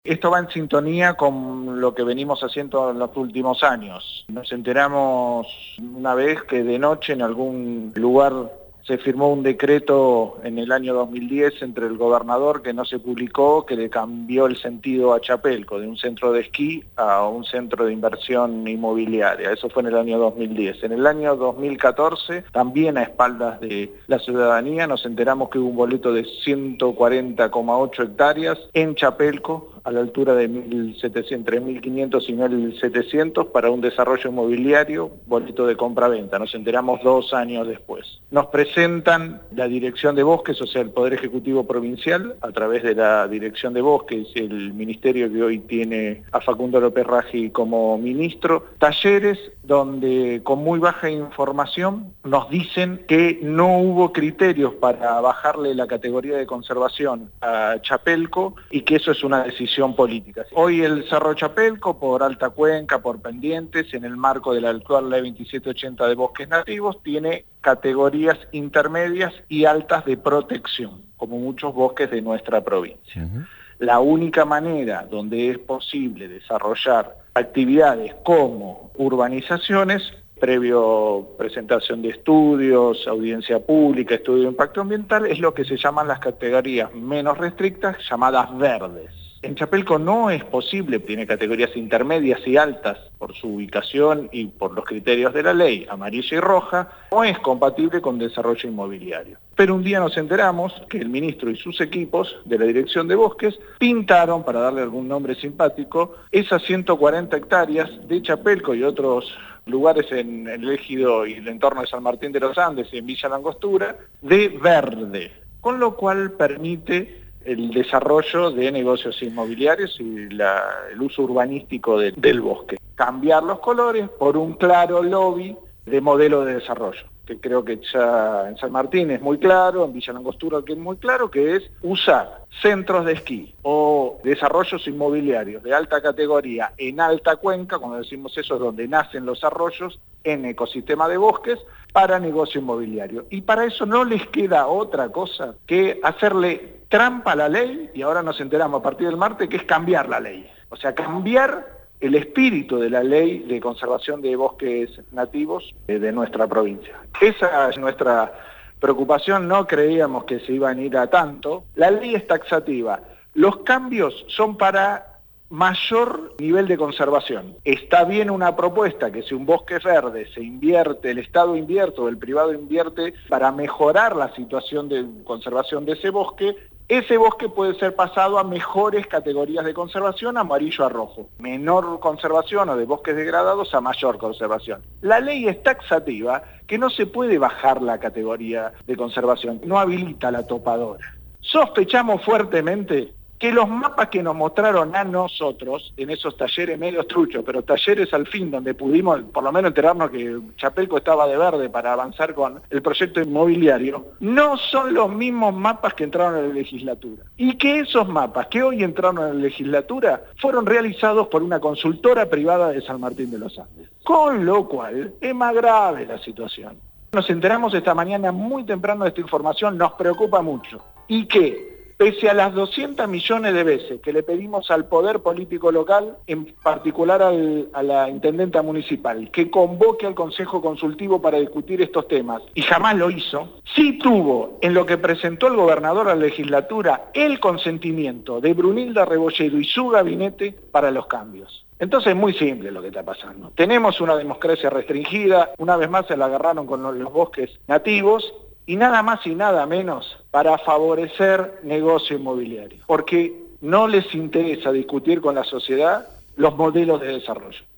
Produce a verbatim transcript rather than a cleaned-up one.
Esto va en sintonía con lo que venimos haciendo en los últimos años. Nos enteramos una vez que de noche en algún lugar se firmó un decreto en el año dos mil diez entre el gobernador que no se publicó, que le cambió el sentido a Chapelco, de un centro de esquí a un centro de inversión inmobiliaria. Eso fue en el año dos mil diez. En el año dos mil catorce, también a espaldas de la ciudadanía, nos enteramos que hubo un boleto de ciento cuarenta coma ocho hectáreas en Chapelco, a la altura de mil setecientos, entre mil quinientos y mil setecientos, para un desarrollo inmobiliario, boleto de compra-venta. Nos enteramos dos años después. Nos presentan la Dirección de Bosques, o sea, el Poder Ejecutivo Provincial, a través de la Dirección de Bosques, el ministerio que hoy tiene a Facundo López Raggi como ministro, talleres donde con muy baja información nos dicen que no hubo criterios para bajarle la categoría de conservación a Chapelco y que eso es una decisión política. Hoy el Cerro Chapelco, por Alta Cuenca, por pendientes, en el marco de la actual Ley veintisiete ochenta de bosques nativos, tiene categorías intermedias y altas de protección, como muchos bosques de nuestra provincia. Uh-huh. La única manera donde es posible desarrollar actividades como urbanizaciones, previo presentación de estudios, audiencia pública, estudio de impacto ambiental, es lo que se llaman las categorías menos restrictas, llamadas verdes. En Chapelco no es posible, tiene categorías intermedias y altas por su ubicación y por los criterios de la ley, amarilla y roja, no es compatible con desarrollo inmobiliario. Pero un día nos enteramos que el ministro y sus equipos de la Dirección de Bosques pintaron, para darle algún nombre simpático, esas ciento cuarenta hectáreas de Chapelco y otros lugares en el ejido y el entorno de San Martín de los Andes y en Villa Langostura, de verde, con lo cual permite el desarrollo de negocios inmobiliarios y la, el uso urbanístico de, del bosque. Cambiar los colores por un claro lobby de modelo de desarrollo, que creo que ya en San Martín es muy claro, en Villa Langostura que es muy claro, que es usar centros de esquí o desarrollos inmobiliarios de alta categoría en Alta Cuenca, cuando decimos eso es donde nacen los arroyos, en ecosistema de bosques, para negocio inmobiliario. Y para eso no les queda otra cosa que hacerle trampa a la ley, y ahora nos enteramos a partir del martes que es cambiar la ley. O sea, cambiar el espíritu de la ley de conservación de bosques nativos de nuestra provincia. Esa es nuestra preocupación, no creíamos que se iban a ir a tanto. La ley es taxativa. Los cambios son para mayor nivel de conservación. Está bien una propuesta que si un bosque es verde se invierte, el Estado invierte o el privado invierte para mejorar la situación de conservación de ese bosque, ese bosque puede ser pasado a mejores categorías de conservación, amarillo a rojo. Menor conservación o de bosques degradados a mayor conservación. La ley es taxativa, que no se puede bajar la categoría de conservación, no habilita la topadora. Sospechamos fuertemente que los mapas que nos mostraron a nosotros, en esos talleres medios truchos, pero talleres al fin, donde pudimos por lo menos enterarnos que Chapelco estaba de verde para avanzar con el proyecto inmobiliario, no son los mismos mapas que entraron a la legislatura. Y que esos mapas que hoy entraron a la legislatura fueron realizados por una consultora privada de San Martín de los Andes. Con lo cual, es más grave la situación. Nos enteramos esta mañana muy temprano de esta información, nos preocupa mucho. ¿Y qué? Pese a las doscientos millones de veces que le pedimos al poder político local, en particular al, a la intendenta municipal, que convoque al Consejo Consultivo para discutir estos temas, y jamás lo hizo, sí tuvo en lo que presentó el gobernador a la legislatura el consentimiento de Brunilda Rebolledo y su gabinete para los cambios. Entonces es muy simple lo que está pasando. Tenemos una democracia restringida, una vez más se la agarraron con los, los bosques nativos, y nada más y nada menos para favorecer negocio inmobiliario, porque no les interesa discutir con la sociedad los modelos de desarrollo.